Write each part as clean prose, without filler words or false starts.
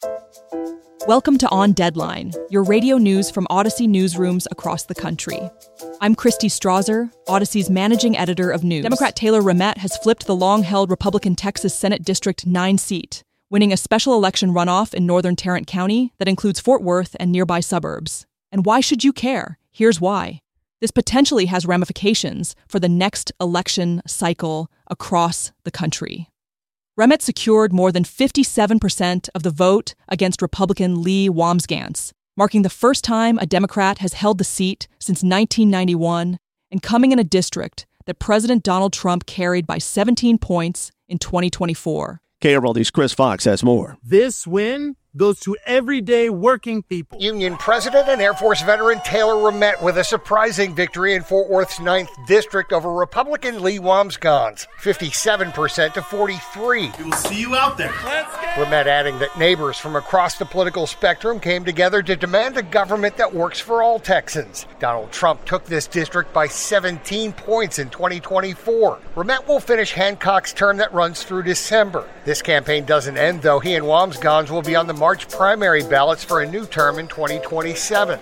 Welcome to On Deadline, your radio news from Odyssey newsrooms across the country. I'm Christy Strasser, Odyssey's managing editor of news. Democrat Taylor Ramett has flipped the long-held Republican Texas Senate District 9 seat, winning a special election runoff in northern Tarrant County that includes Fort Worth and nearby suburbs. And why should you care? Here's why. This potentially has ramifications for the next election cycle across the country. Ramett secured more than 57% of the vote against Republican Lee Wambsgans, marking the first time a Democrat has held the seat since 1991 and coming in a district that President Donald Trump carried by 17 points in 2024. KRLD's Chris Fox has more. This win goes to everyday working people. Union President and Air Force veteran Taylor Ramett with a surprising victory in Fort Worth's 9th District over Republican Lee Wambsgans, 57% to 43%. We will see you out there. Let's go. Ramett adding that neighbors from across the political spectrum came together to demand a government that works for all Texans. Donald Trump took this district by 17 points in 2024. Ramett will finish Hancock's term that runs through December. This campaign doesn't end, though. He and Wambsgans will be on the March primary ballots for a new term in 2027.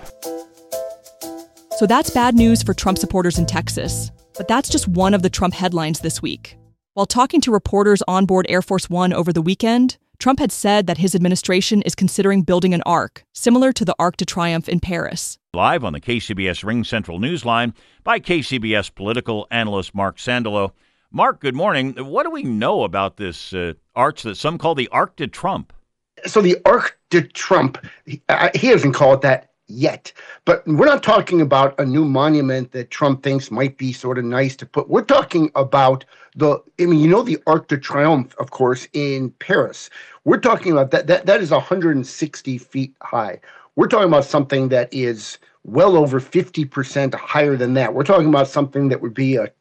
So that's bad news for Trump supporters in Texas. But that's just one of the Trump headlines this week. While talking to reporters on board Air Force One over the weekend, Trump had said that his administration is considering building an arc, similar to the Arc de Triomphe in Paris. Live on the KCBS Ring Central Newsline by KCBS political analyst Mark Sandalo. Mark, good morning. What do we know about this arch that some call the Arc de Trump? So the Arc de Trump, he doesn't call it that yet. But we're not talking about a new monument that Trump thinks might be sort of nice to put. We're talking about the Arc de Triomphe, of course, in Paris. We're talking about that is 160 feet high. We're talking about something that is well over 50% higher than that. We're talking about something that would be a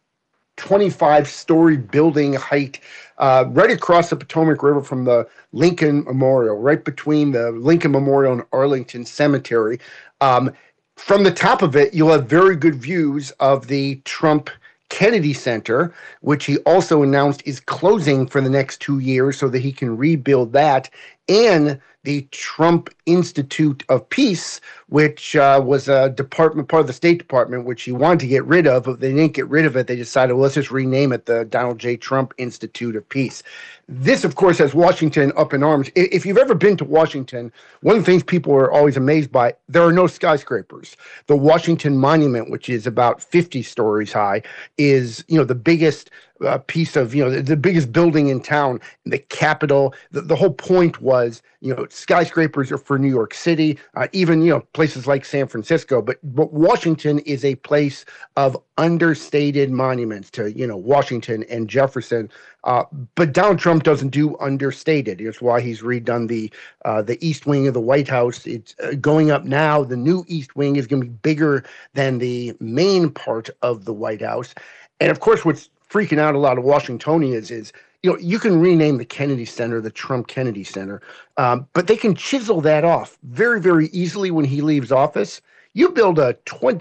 25-story building height right across the Potomac River from the Lincoln Memorial, right between the Lincoln Memorial and Arlington Cemetery. From the top of it, you'll have very good views of the Trump Kennedy Center, which he also announced is closing for the next 2 years so that he can rebuild that, and the Trump Institute of Peace, which was a department, part of the State Department, which he wanted to get rid of, but they didn't get rid of it. They decided, well, let's just rename it the Donald J. Trump Institute of Peace. This, of course, has Washington up in arms. If you've ever been to Washington, one of the things people are always amazed by, there are no skyscrapers. The Washington Monument, which is about 50 stories high, is, the biggest piece of, the biggest building in town, the Capitol. The whole point was, skyscrapers are for New York City, even, places like San Francisco. But Washington is a place of understated monuments to, Washington and Jefferson. But Donald Trump doesn't do understated. It's why he's redone the East Wing of the White House. It's going up now. The new East Wing is going to be bigger than the main part of the White House. And of course, what's freaking out a lot of Washingtonians is, you can rename the Kennedy Center the Trump Kennedy Center, but they can chisel that off very, very easily when he leaves office. You build a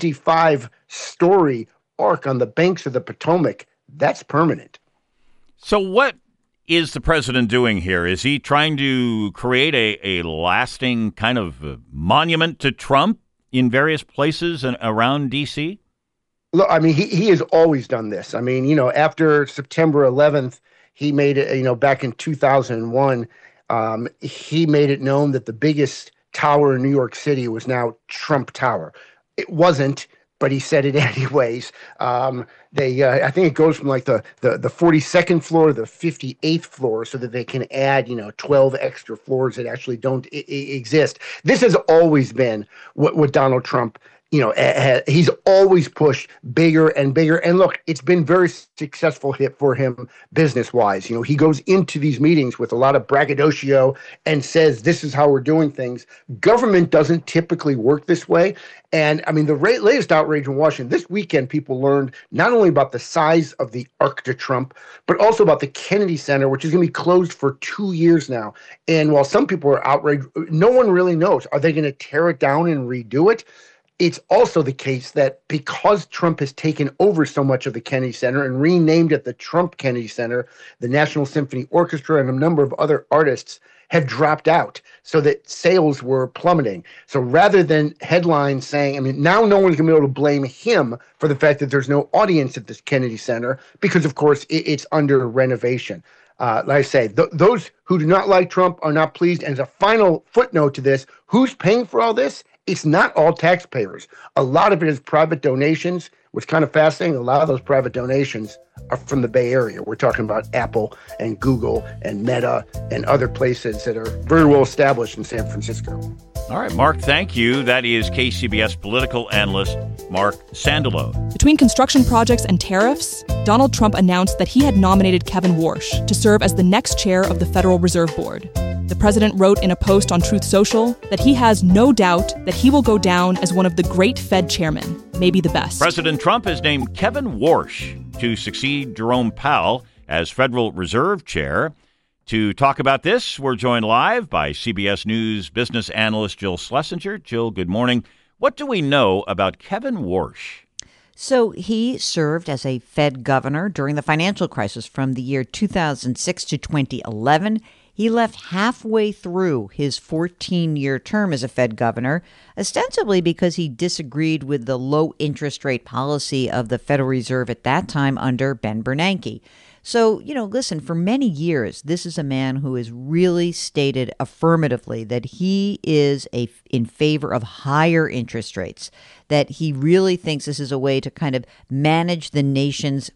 25-story arc on the banks of the Potomac, that's permanent. So what is the president doing here? Is he trying to create a lasting kind of monument to Trump in various places around D.C.? Look, he has always done this. After September 11th, he made it, back in 2001, he made it known that the biggest tower in New York City was now Trump Tower. It wasn't, but he said it anyways. I think it goes from like the 42nd floor to the 58th floor so that they can add, 12 extra floors that actually don't exist. This has always been what Donald Trump, he's always pushed bigger and bigger. And look, it's been very successful hit for him business-wise. He goes into these meetings with a lot of braggadocio and says, this is how we're doing things. Government doesn't typically work this way. And the latest outrage in Washington, this weekend, people learned not only about the size of the Arc de Trump, but also about the Kennedy Center, which is going to be closed for 2 years now. And while some people are outraged, no one really knows. Are they going to tear it down and redo it? it's also the case that because Trump has taken over so much of the Kennedy Center and renamed it the Trump Kennedy Center, the National Symphony Orchestra and a number of other artists have dropped out so that sales were plummeting. So rather than headlines saying, now no one's going to be able to blame him for the fact that there's no audience at this Kennedy Center because, of course, it's under renovation. Like I say, those who do not like Trump are not pleased. And as a final footnote to this, who's paying for all this? It's not all taxpayers. A lot of it is private donations, which is kind of fascinating. A lot of those private donations are from the Bay Area. We're talking about Apple and Google and Meta and other places that are very well established in San Francisco. All right, Mark, thank you. That is KCBS political analyst Mark Sandalow. Between construction projects and tariffs, Donald Trump announced that he had nominated Kevin Warsh to serve as the next chair of the Federal Reserve Board. The president wrote in a post on Truth Social that he has no doubt that he will go down as one of the great Fed chairmen, maybe the best. President Trump has named Kevin Warsh to succeed Jerome Powell as Federal Reserve Chair. To talk about this, we're joined live by CBS News business analyst Jill Schlesinger. Jill, good morning. What do we know about Kevin Warsh? So he served as a Fed governor during the financial crisis from the year 2006 to 2011. He left halfway through his 14-year term as a Fed governor, ostensibly because he disagreed with the low interest rate policy of the Federal Reserve at that time under Ben Bernanke. So, listen, for many years, this is a man who has really stated affirmatively that he is in favor of higher interest rates, that he really thinks this is a way to kind of manage the nation's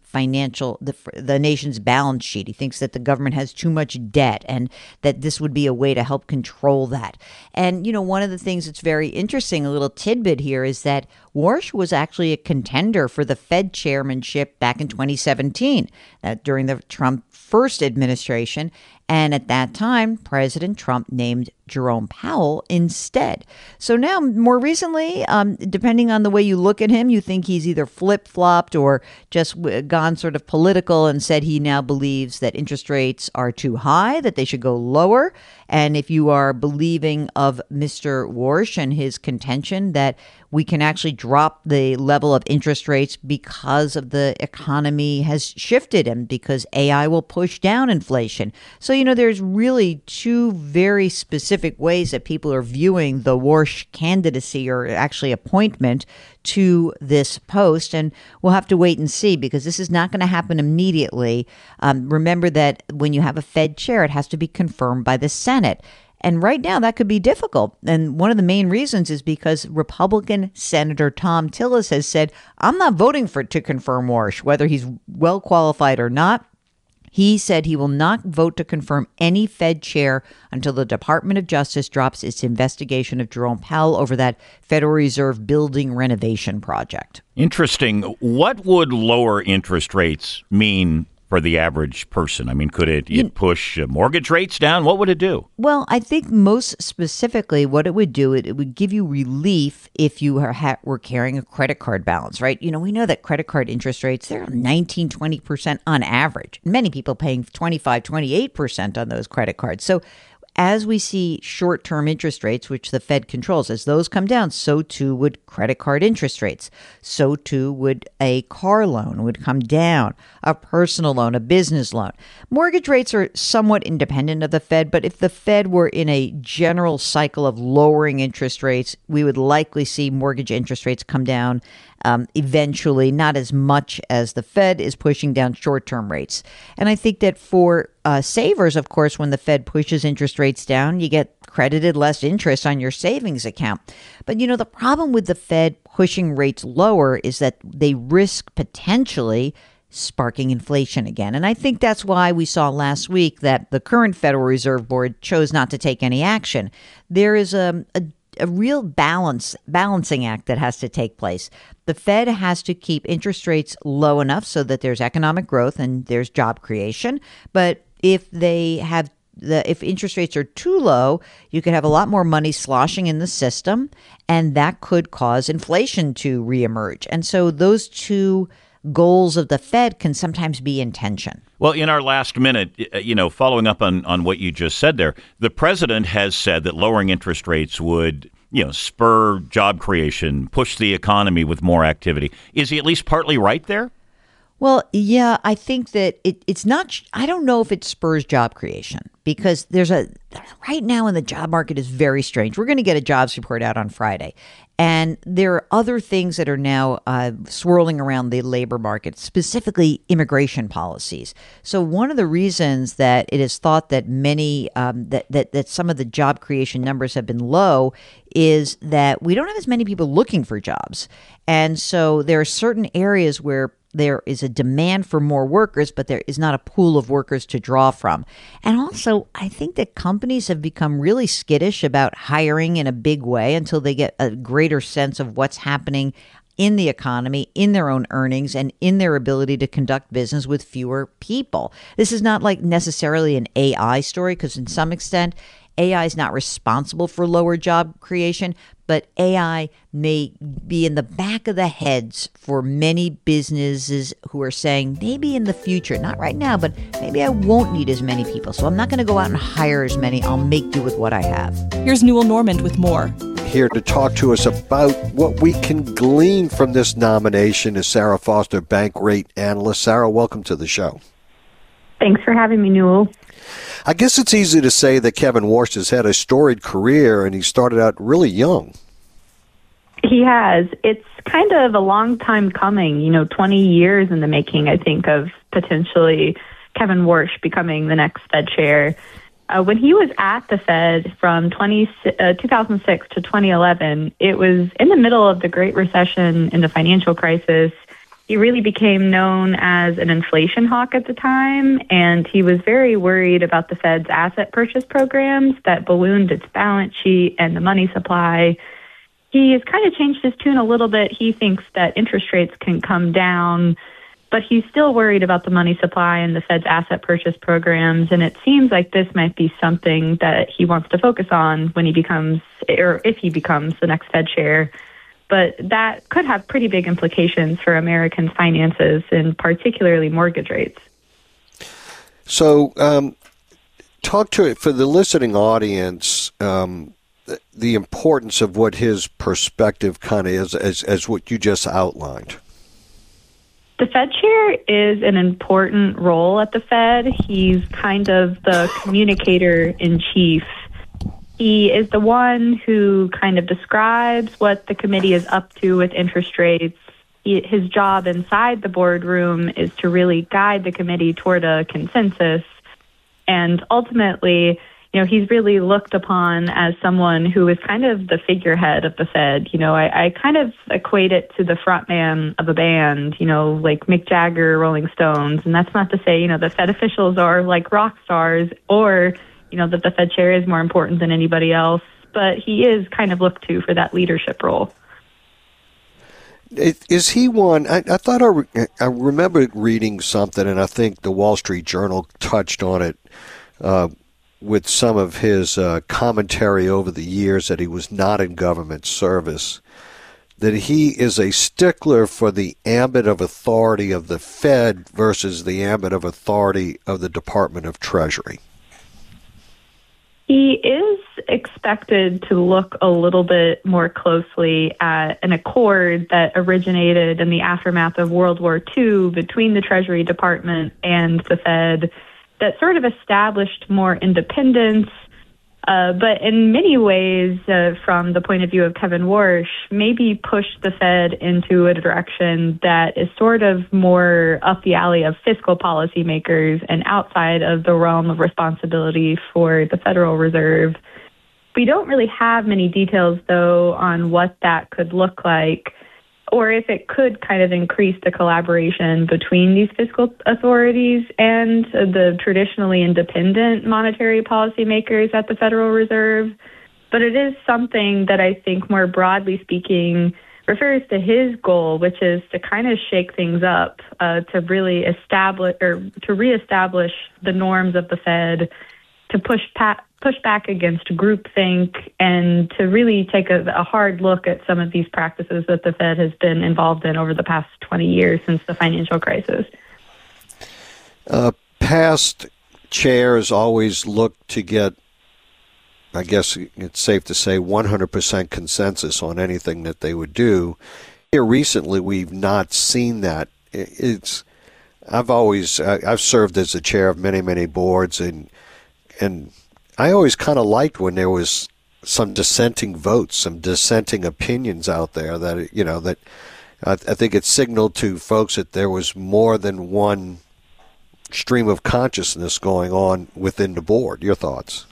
the nation's balance sheet. He thinks that the government has too much debt and that this would be a way to help control that. And, one of the things that's very interesting, a little tidbit here, is that Warsh was actually a contender for the Fed chairmanship back in 2017, during the Trump first administration. And at that time, President Trump named Jerome Powell instead. So now, more recently, depending on the way you look at him, you think he's either flip-flopped or just gone sort of political and said he now believes that interest rates are too high, that they should go lower. And if you are believing of Mr. Warsh and his contention that we can actually drop the level of interest rates because of the economy has shifted and because AI will push down inflation. So, there's really two very specific ways that people are viewing the Warsh candidacy or actually appointment to this post. And we'll have to wait and see because this is not going to happen immediately. Remember that when you have a Fed chair, it has to be confirmed by the Senate. And right now, that could be difficult. And one of the main reasons is because Republican Senator Thom Tillis has said, I'm not voting to confirm Warsh, whether he's well qualified or not. He said he will not vote to confirm any Fed chair until the Department of Justice drops its investigation of Jerome Powell over that Federal Reserve building renovation project. Interesting. What would lower interest rates mean for the average person? Could it push mortgage rates down? What would it do? Well, I think most specifically what it would do, it would give you relief if you were carrying a credit card balance, right? We know that credit card interest rates, they're 19, 20% on average. Many people paying 25, 28% on those credit cards. So as we see short-term interest rates, which the Fed controls, as those come down, so too would credit card interest rates. So too would a car loan would come down, a personal loan, a business loan. Mortgage rates are somewhat independent of the Fed, but if the Fed were in a general cycle of lowering interest rates, we would likely see mortgage interest rates come down eventually, not as much as the Fed is pushing down short-term rates. And I think that for savers, of course, when the Fed pushes interest rates down, you get credited less interest on your savings account. But, the problem with the Fed pushing rates lower is that they risk potentially sparking inflation again. And I think that's why we saw last week that the current Federal Reserve Board chose not to take any action. There is a real balancing act that has to take place. The Fed has to keep interest rates low enough so that there's economic growth and there's job creation. But if if interest rates are too low, you could have a lot more money sloshing in the system, and that could cause inflation to reemerge. And so those two goals of the Fed can sometimes be in tension. Well, in our last minute, following up on what you just said there, the president has said that lowering interest rates would spur job creation, push the economy with more activity. Is he at least partly right there? Well, yeah, I think that it's not. I don't know if it spurs job creation because right now in the job market is very strange. We're going to get a jobs report out on Friday, and there are other things that are now swirling around the labor market, specifically immigration policies. So one of the reasons that it is thought that many that some of the job creation numbers have been low is that we don't have as many people looking for jobs, and so there are certain areas where there is a demand for more workers, but there is not a pool of workers to draw from. And also, I think that companies have become really skittish about hiring in a big way until they get a greater sense of what's happening in the economy, in their own earnings, and in their ability to conduct business with fewer people. This is not like necessarily an AI story, because in some extent, AI is not responsible for lower job creation, but AI may be in the back of the heads for many businesses who are saying, maybe in the future, not right now, but maybe I won't need as many people. So I'm not going to go out and hire as many. I'll make do with what I have. Here's Newell Normand with more. Here to talk to us about what we can glean from this nomination is Sarah Foster, bank rate analyst. Sarah, welcome to the show. Thanks for having me, Newell. I guess it's easy to say that Kevin Warsh has had a storied career, and he started out really young. He has. It's kind of a long time coming, 20 years in the making, I think, of potentially Kevin Warsh becoming the next Fed chair. When he was at the Fed from 2006 to 2011, it was in the middle of the Great Recession and the financial crisis. He really became known as an inflation hawk at the time, and he was very worried about the Fed's asset purchase programs that ballooned its balance sheet and the money supply. He has kind of changed his tune a little bit. He thinks that interest rates can come down, but he's still worried about the money supply and the Fed's asset purchase programs, and it seems like this might be something that he wants to focus on when he becomes, or if he becomes the next Fed chair. But that could have pretty big implications for American finances and particularly mortgage rates. So talk to it for the listening audience, the importance of what his perspective kind of is as what you just outlined. The Fed chair is an important role at the Fed. He's kind of the communicator in chief. He is the one who kind of describes what the committee is up to with interest rates. His job inside the boardroom is to really guide the committee toward a consensus. And ultimately, he's really looked upon as someone who is kind of the figurehead of the Fed. I kind of equate it to the front man of a band, like Mick Jagger, Rolling Stones. And that's not to say, the Fed officials are like rock stars or that the Fed chair is more important than anybody else, but he is kind of looked to for that leadership role. Is he one? I thought I remember reading something, and I think the Wall Street Journal touched on it with some of his commentary over the years that he was not in government service, that he is a stickler for the ambit of authority of the Fed versus the ambit of authority of the Department of Treasury. He is expected to look a little bit more closely at an accord that originated in the aftermath of World War II between the Treasury Department and the Fed that sort of established more independence, but in many ways, from the point of view of Kevin Warsh, maybe pushed the Fed into a direction that is sort of more up the alley of fiscal policymakers and outside of the realm of responsibility for the Federal Reserve. We don't really have many details, though, on what that could look like, or if it could kind of increase the collaboration between these fiscal authorities and the traditionally independent monetary policymakers at the Federal Reserve. But it is something that I think, more broadly speaking, refers to his goal, which is to kind of shake things up, to really establish or to reestablish the norms of the Fed, to push back against groupthink, and to really take a hard look at some of these practices that the Fed has been involved in over the past 20 years since the financial crisis. Past chairs always look to get I guess it's safe to say, 100% consensus on anything that they would do. Here recently, we've not seen that. I've served as the chair of many boards, and I always kind of liked when there was some dissenting votes, some dissenting opinions out there that I think it signaled to folks that there was more than one stream of consciousness going on within the board. Your thoughts?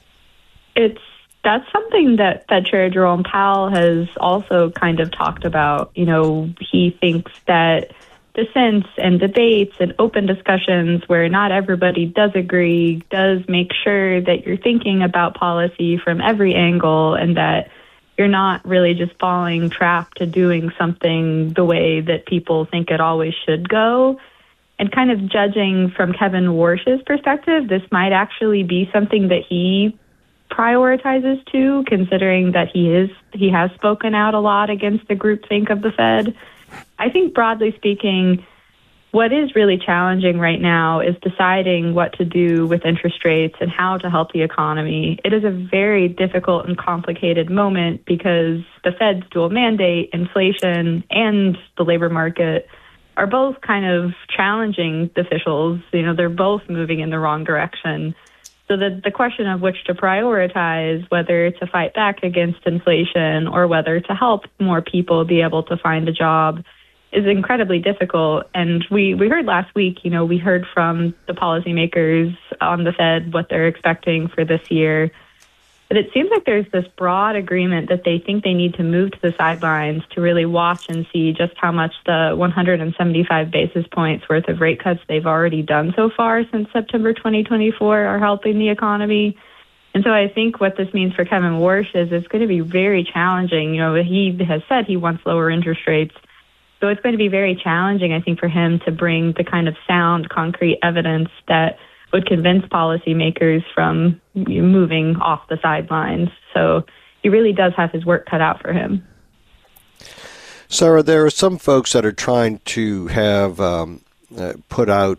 That's something that Fed Chair Jerome Powell has also kind of talked about. He thinks that dissents and debates and open discussions where not everybody does agree does make sure that you're thinking about policy from every angle and that you're not really just falling trapped to doing something the way that people think it always should go. And kind of judging from Kevin Warsh's perspective, this might actually be something that he prioritizes too, considering that he has spoken out a lot against the groupthink of the Fed. I think broadly speaking, what is really challenging right now is deciding what to do with interest rates and how to help the economy. It is a very difficult and complicated moment because the Fed's dual mandate, inflation, and the labor market are both kind of challenging the officials. They're both moving in the wrong direction. So the question of which to prioritize, whether to fight back against inflation or whether to help more people be able to find a job, is incredibly difficult. And we heard last week, we heard from the policymakers on the Fed what they're expecting for this year. But it seems like there's this broad agreement that they think they need to move to the sidelines to really watch and see just how much the 175 basis points worth of rate cuts they've already done so far since September 2024 are helping the economy. And so I think what this means for Kevin Warsh is it's going to be very challenging. He has said he wants lower interest rates. So it's going to be very challenging, I think, for him to bring the kind of sound, concrete evidence that would convince policymakers from moving off the sidelines. So he really does have his work cut out for him. Sarah, there are some folks that are trying to have put out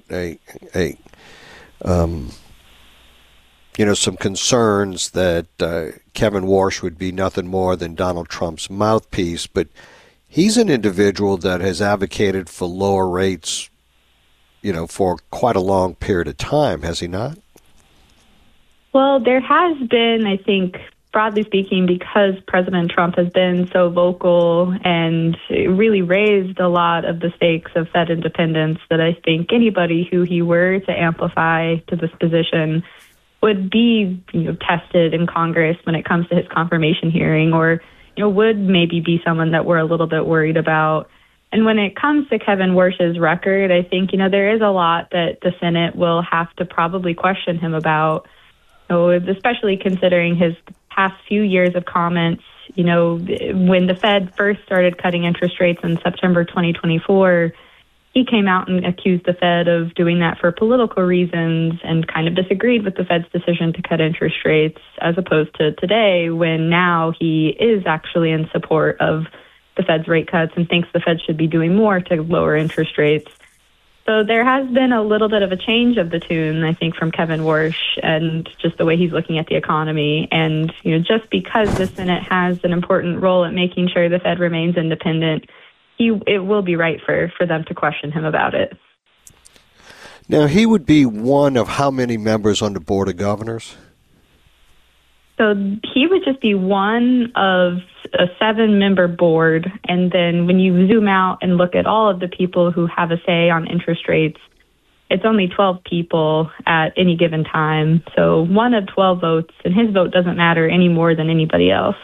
some concerns that Kevin Warsh would be nothing more than Donald Trump's mouthpiece, but he's an individual that has advocated for lower rates for quite a long period of time, has he not? Well, there has been, I think, broadly speaking, because President Trump has been so vocal and really raised a lot of the stakes of Fed independence, that I think anybody who he were to amplify to this position would be tested in Congress when it comes to his confirmation hearing, or would maybe be someone that we're a little bit worried about. And when it comes to Kevin Warsh's record, I think, there is a lot that the Senate will have to probably question him about, especially considering his past few years of comments. When the Fed first started cutting interest rates in September 2024, he came out and accused the Fed of doing that for political reasons and kind of disagreed with the Fed's decision to cut interest rates, as opposed to today, when now he is actually in support of the Fed's rate cuts and thinks the Fed should be doing more to lower interest rates. So there has been a little bit of a change of the tune, I think, from Kevin Warsh and just the way he's looking at the economy. And, just because the Senate has an important role at making sure the Fed remains independent, it will be right for them to question him about it. Now, he would be one of how many members on the Board of Governors? So he would just be one of a 7-member board. And then when you zoom out and look at all of the people who have a say on interest rates, it's only 12 people at any given time. So one of 12 votes, and his vote doesn't matter any more than anybody else.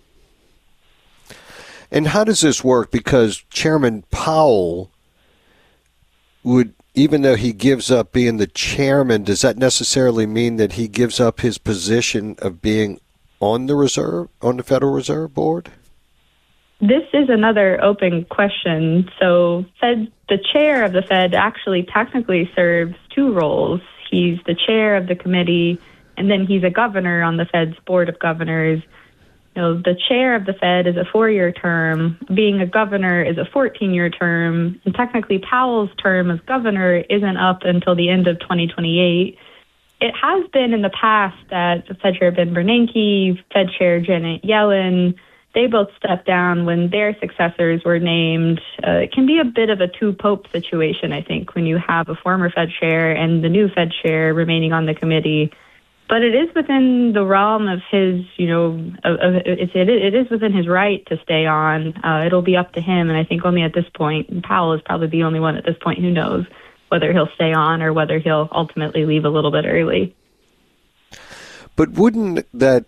And how does this work? Because Chairman Powell would, even though he gives up being the chairman, does that necessarily mean that he gives up his position of being on the Federal Reserve Board? This is another open question. So the chair of the Fed actually technically serves 2 roles. He's the chair of the committee, and then he's a governor on the Fed's Board of Governors. The chair of the Fed is a 4-year term. Being a governor is a 14-year term. And technically, Powell's term as governor isn't up until the end of 2028. it has been in the past that Fed Chair Ben Bernanke, Fed Chair Janet Yellen, they both stepped down when their successors were named. It can be a bit of a two-pope situation, I think, when you have a former Fed chair and the new Fed chair remaining on the committee. But it is within the realm of his, it is within his right to stay on. It'll be up to him, and I think only at this point, Powell is probably the only one at this point who knows whether he'll stay on or whether he'll ultimately leave a little bit early. But wouldn't that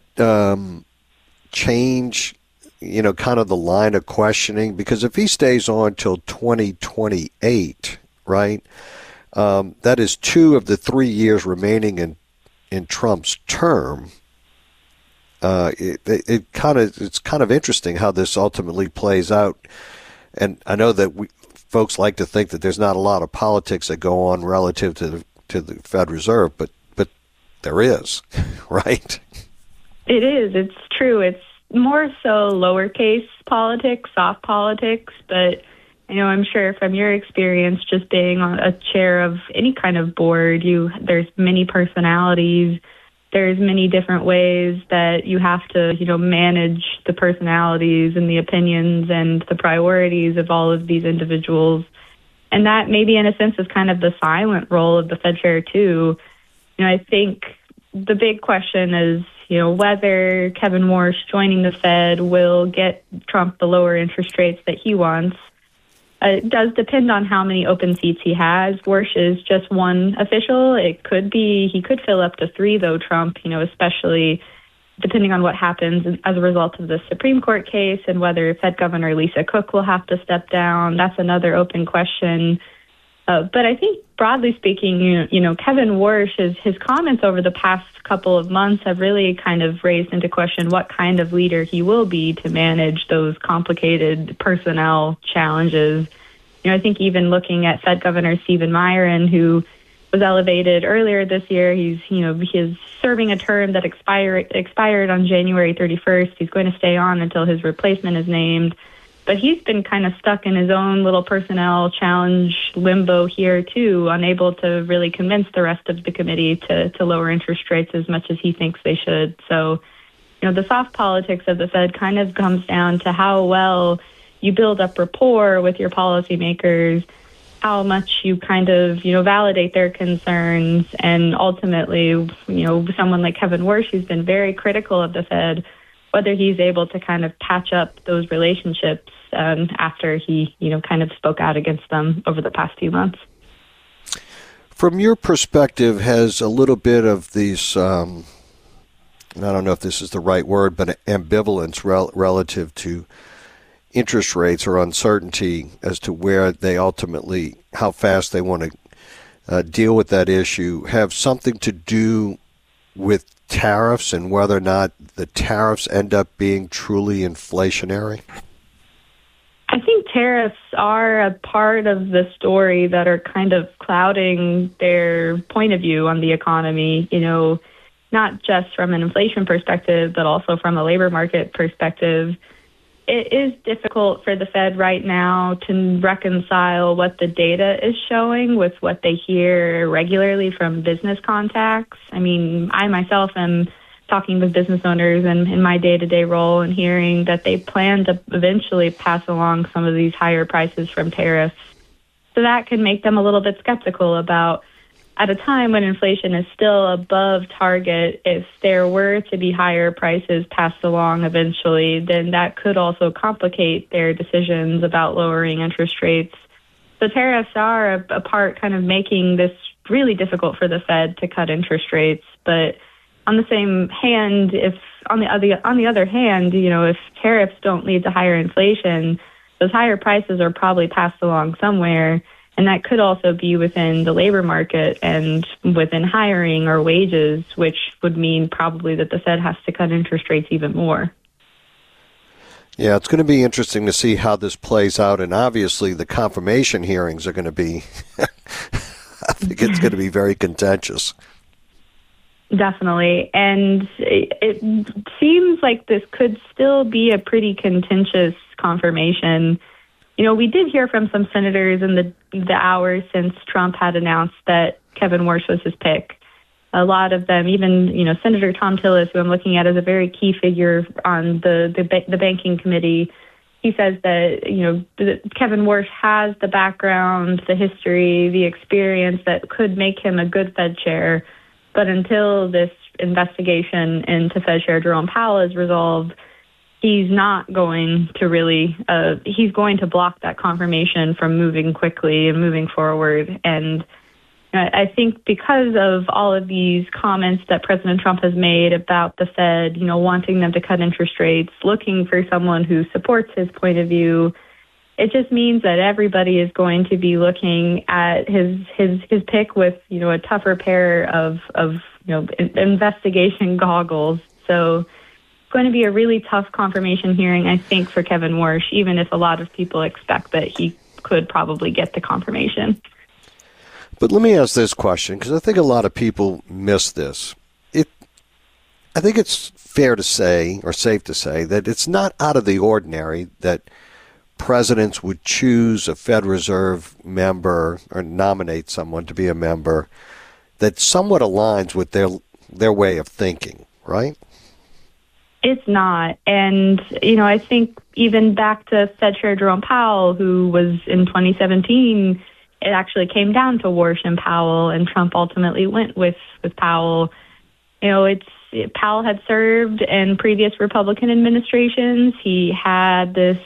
change kind of the line of questioning? Because if he stays on till 2028, right, that is 2 of the 3 years remaining in Trump's term. It's kind of interesting how this ultimately plays out. And I know that folks like to think that there's not a lot of politics that go on relative to the Fed Reserve, but there is, right? It is. It's true. It's more so lowercase politics, soft politics, but I'm sure from your experience just being on a chair of any kind of board, there's many personalities, there's many different ways that you have to, manage the personalities and the opinions and the priorities of all of these individuals. And that maybe in a sense is kind of the silent role of the Fed chair too. I think the big question is, whether Kevin Warsh joining the Fed will get Trump the lower interest rates that he wants. It does depend on how many open seats he has. Warsh is just one official. It could be he could fill up to 3, though, Trump, especially depending on what happens as a result of the Supreme Court case and whether Fed Governor Lisa Cook will have to step down. That's another open question. But I think broadly speaking, Kevin Warsh, his comments over the past couple of months have really kind of raised into question what kind of leader he will be to manage those complicated personnel challenges. I think even looking at Fed Governor Stephen Miron, who was elevated earlier this year, he's serving a term that expired on January 31st. He's going to stay on until his replacement is named. But he's been kind of stuck in his own little personnel challenge limbo here, too, unable to really convince the rest of the committee to lower interest rates as much as he thinks they should. So, the soft politics of the Fed kind of comes down to how well you build up rapport with your policymakers, how much you kind of, validate their concerns. And ultimately, someone like Kevin Warsh, who's been very critical of the Fed, whether he's able to kind of patch up those relationships after he, kind of spoke out against them over the past few months. From your perspective, has a little bit of these, I don't know if this is the right word, but ambivalence relative to interest rates or uncertainty as to where they ultimately, how fast they want to deal with that issue, have something to do with tariffs and whether or not the tariffs end up being truly inflationary? I think tariffs are a part of the story that are kind of clouding their point of view on the economy, not just from an inflation perspective, but also from a labor market perspective. It is difficult for the Fed right now to reconcile what the data is showing with what they hear regularly from business contacts. I mean, I myself am talking with business owners and in my day-to-day role and hearing that they plan to eventually pass along some of these higher prices from tariffs. So that can make them a little bit skeptical about, at a time when inflation is still above target, if there were to be higher prices passed along eventually, then that could also complicate their decisions about lowering interest rates. So tariffs are a part kind of making this really difficult for the Fed to cut interest rates. But on the same hand, if on the other hand, if tariffs don't lead to higher inflation, those higher prices are probably passed along somewhere. And that could also be within the labor market and within hiring or wages, which would mean probably that the Fed has to cut interest rates even more. Yeah, it's going to be interesting to see how this plays out. And obviously the confirmation hearings are going to be, I think it's going to be very contentious. Definitely. And it seems like this could still be a pretty contentious confirmation. We did hear from some senators in the hours since Trump had announced that Kevin Warsh was his pick. a lot of them, even, Senator Thom Tillis, who I'm looking at as a very key figure on the banking committee, he says that, Kevin Warsh has the background, the history, the experience that could make him a good Fed chair. But until this investigation into Fed Chair Jerome Powell is resolved, he's not going to really, he's going to block that confirmation from moving quickly and moving forward. And I think because of all of these comments that President Trump has made about the Fed, wanting them to cut interest rates, looking for someone who supports his point of view, it just means that everybody is going to be looking at his pick with, a tougher pair of investigation goggles. So it's going to be a really tough confirmation hearing, I think, for Kevin Warsh, even if a lot of people expect that he could probably get the confirmation. But let me ask this question, because I think a lot of people miss this. I think it's fair to say, or safe to say, that it's not out of the ordinary that presidents would choose a Fed Reserve member or nominate someone to be a member that somewhat aligns with their way of thinking, right? It's not. And, I think even back to Fed Chair Jerome Powell, who was in 2017, it actually came down to Warsh and Powell, and Trump ultimately went with Powell. Powell had served in previous Republican administrations. He had this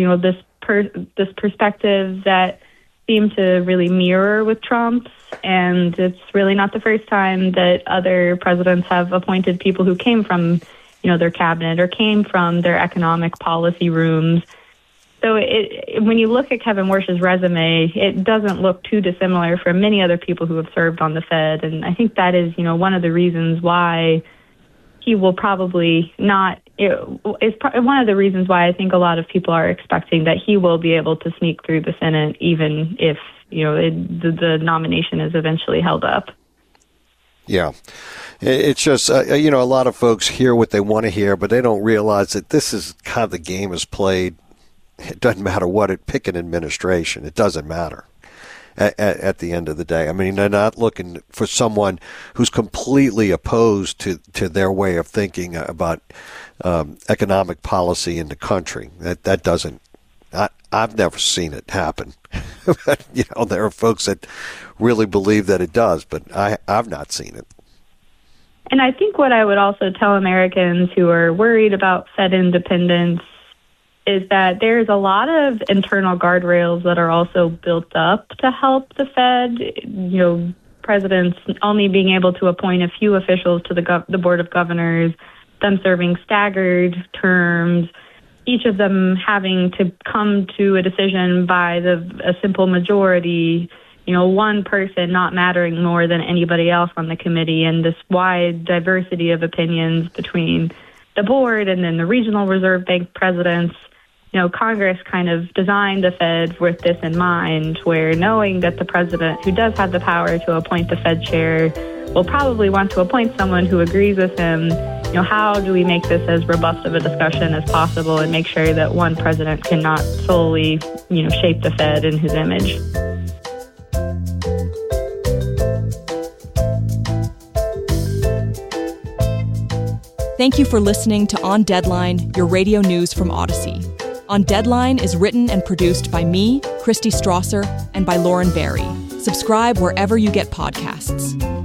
perspective that seemed to really mirror with Trump's, and it's really not the first time that other presidents have appointed people who came from, their cabinet or came from their economic policy rooms. So when you look at Kevin Warsh's resume, it doesn't look too dissimilar from many other people who have served on the Fed. And I think that is, one of the reasons why he will probably not, it's one of the reasons why I think a lot of people are expecting that he will be able to sneak through the Senate, even if, the nomination is eventually held up. Yeah. It's just, a lot of folks hear what they want to hear, but they don't realize that this is how the game is played. It doesn't matter pick an administration. It doesn't matter at the end of the day. I mean, they're not looking for someone who's completely opposed to their way of thinking about economic policy in the country. That doesn't. I've never seen it happen. But, there are folks that really believe that it does, but I've not seen it. And I think what I would also tell Americans who are worried about Fed independence is that there's a lot of internal guardrails that are also built up to help the Fed. Presidents only being able to appoint a few officials to the Board of Governors, them serving staggered terms, each of them having to come to a decision by a simple majority, one person not mattering more than anybody else on the committee, and this wide diversity of opinions between the board and then the regional reserve bank presidents. Congress kind of designed the Fed with this in mind, where knowing that the president, who does have the power to appoint the Fed chair, will probably want to appoint someone who agrees with him. How do we make this as robust of a discussion as possible and make sure that one president cannot solely, shape the Fed in his image? Thank you for listening to On Deadline, your radio news from Odyssey. On Deadline is written and produced by me, Christy Strasser, and by Lauren Barry. Subscribe wherever you get podcasts.